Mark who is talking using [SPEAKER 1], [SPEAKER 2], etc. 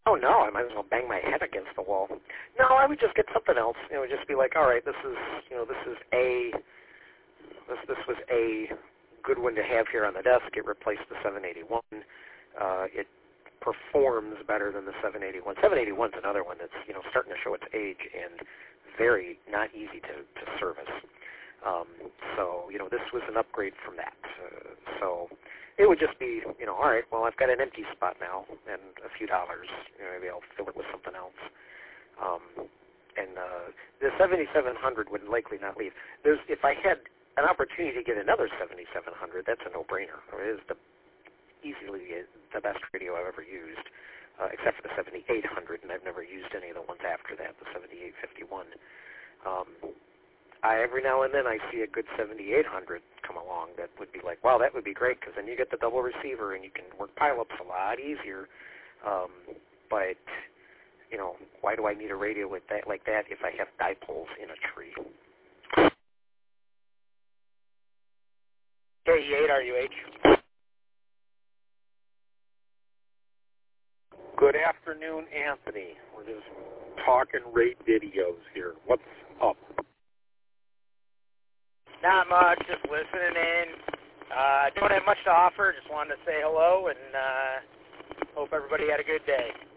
[SPEAKER 1] oh no, I might as well bang my head against the wall. No, I would just get something else. It would just be like, all right, this was a good one to have here on the desk. It replaced the 781. It performs better than the 781. 781 is another one that's starting to show its age and very not easy to service. So this was an upgrade from that. So it would just be all right. Well, I've got an empty spot now and a few dollars. Maybe I'll fill it with something else. And the 7700 would likely not leave. If I had an opportunity to get another 7700, that's a no-brainer. It is easily the best radio I've ever used, except for the 7800, and I've never used any of the ones after that, the 7851. Every now and then I see a good 7800 come along that would be like, wow, that would be great, because then you get the double receiver and you can work pileups a lot easier. But why do I need a radio with that like that if I have dipoles in a tree? KE8RUH.
[SPEAKER 2] Good afternoon, Anthony. We're just talking rate videos here. What's up?
[SPEAKER 3] Not much, just listening in. Don't have much to offer, just wanted to say hello and hope everybody had a good day.